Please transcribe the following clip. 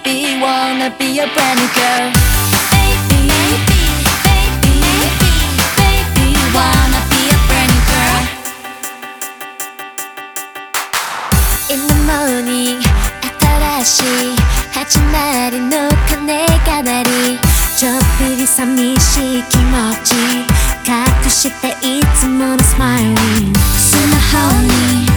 wanna be a brand new girl. Baby, baby, baby, wanna be a brand new girl. In the morning 新しい始まりの鐘が鳴り、ちょっぴり寂しい気持ち隠していつものスマイリング、スマホに